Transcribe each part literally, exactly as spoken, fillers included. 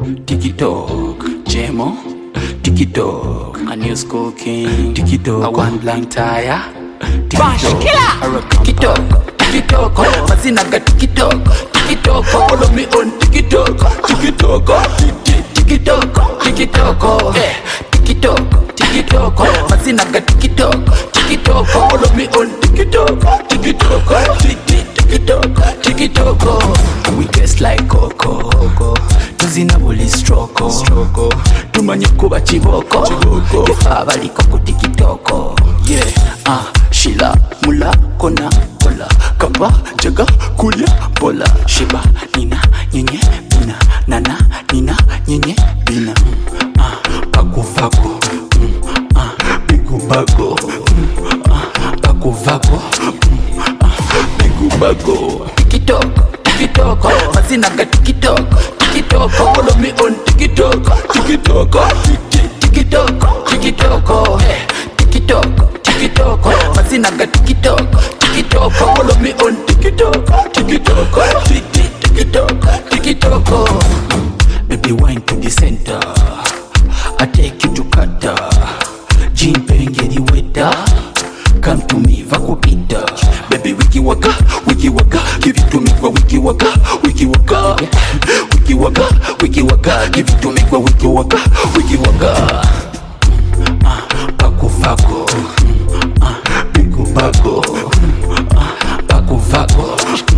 TikTok, Jemo, TikTok, a new school king, TikTok, a one blank tire, TikTok, TikTok, TikTok, Masinaga TikTok, TikTok, follow me on TikTok, TikTok, TikTok, TikTok, eh, TikTok, TikTok, Masinaga TikTok, TikTok, follow me on TikTok, TikTok, TikTok, TikTok, we guess like Coco, tuzina buli stroko, tumanye kuba chiboko, yefa baliko ku TikTok, yeah, ah, shila, mula, kona, bola, kapa, jaga, kulia, bola, shiba, nina, nyenye, bina, nana, nina, nyenye, bina, ah, baku vako, ah, bigu bago, ah, baku vako, ah, bigu bago, TikTok, TikTok, Masinaga TikTok, TikTok, follow me on TikTok, TikTok, TikTok, TikTok, hey, TikTok, TikTok, Masinaga TikTok, TikTok, follow me on TikTok, TikTok, TikTok, TikTok, baby wine to the center, I take you to Qatar, Jean Pengedi Weta, come to me, Vakupita, baby wiki waka, wiki waka, give it to me kwa wiki waka, wiki waka, wiki waka, wiki waka, give it to me kwa wiki waka, wiki waka, ah, baku vako, ah, bigu bago, ah, baku vako,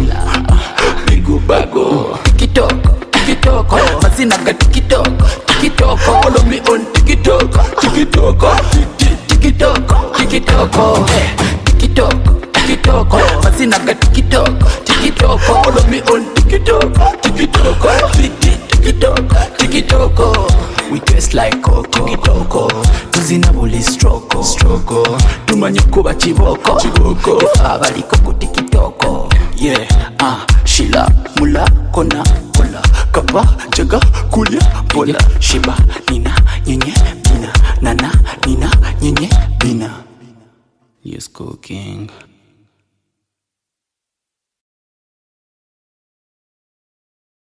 bigu bago, TikTok, TikTok, Masinaga TikTok, TikTok, follow me on TikTok, TikTok, TikTok, TikTok, hey, TikTok, TikTok, Masinaga TikTok, TikTok, follow me on TikTok, TikTok, TikTok, TikTok, we dress like Coco, TikTok, tuzina buli stroko, stroko, tumanye kuba chiboko, chiboko, yefa baliko ku TikTok, yeah, ah, shila, mula, kona, bola, kapa, jaga, kulia, bola, shiba, nina, nyenye, bina, nana, nina, nyenye, bina. Yes, Cool King.